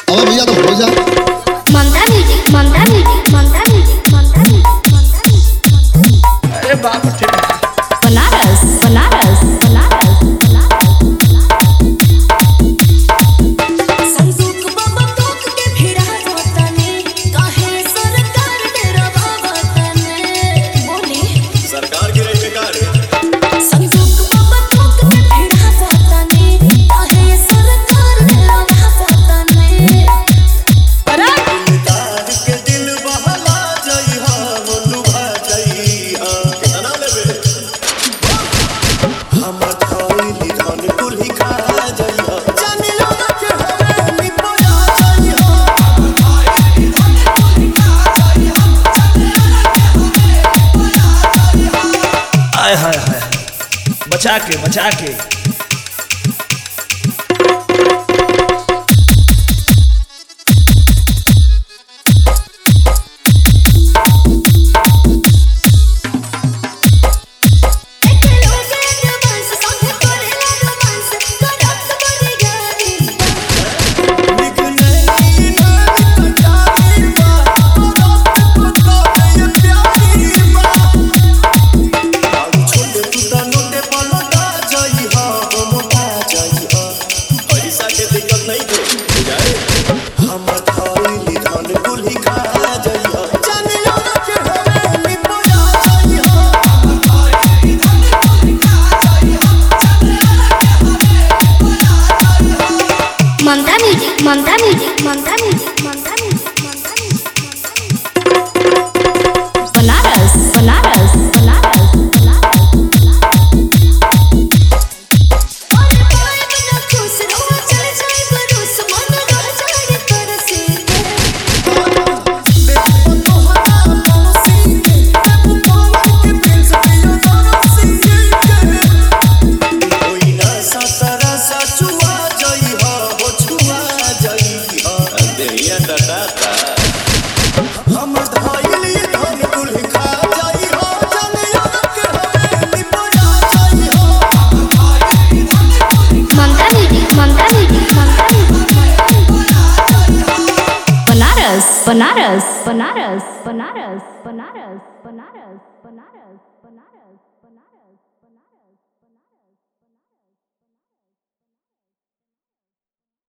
अब भैया तो हो जा Mamta music Mamta music Mamta music Mamta music. अरे बाप रे बनारस बनारस बनारस संदूक बाबा टोक के भिड़ा रोतने काहे सरकार तेरा बाबा तने बोली सरकार की रही बेकार संदूक बाबा टोक के भिड़ा रोतने काहे सरकार तेरा बाबा तने तार के दिल बहला जाई हा लुभा जाई हा तना लेबे हम खाई धन कुल्ही खा जाई हा जाने लगा के हवे निपया जाई हा हम खाई धन कुल्ही खा जाई हा जाने लगा के हवे निपया जाई हा। आय हाय हाय बचा के एक लोगे रोमांस संग करेला रोमांस करत बड़ी गाड़ी निकले ना जाई बा रात को ये प्यारी बा छोटे टूटा नोटे पलटा जाई हा मोटा जाई हा पैसा के दिक्कत नहीं थे जाए हम खाई धन कुल्ही खा जाई हा जाने लगा के हवे निपया जाई हा हम खाई धन कुल्ही खा जाई हा जाने लगा के हवे निपया जाई हा। Mamta music Mamta music Mamta music Mamta music Mamta music. Banaras Banaras Banaras और पाए बिना खुश रहो चल जाए बरूस मन रह जाए तरसे देखो तो हटा पड़ोसी के तब पावर के दिल से पियो पड़ोसी के कोई ना सतरा सा छुआ जाई हा वो छुआ जाई हा देहिया डटाता हम धाइली धन कुल्ही खा जाई हा जाने लगा के हवे निपया जाई हा हम धाइली धन कुल्ही Mamta music Mamta music Mamta music. Banaras Banaras Banaras Banaras Banaras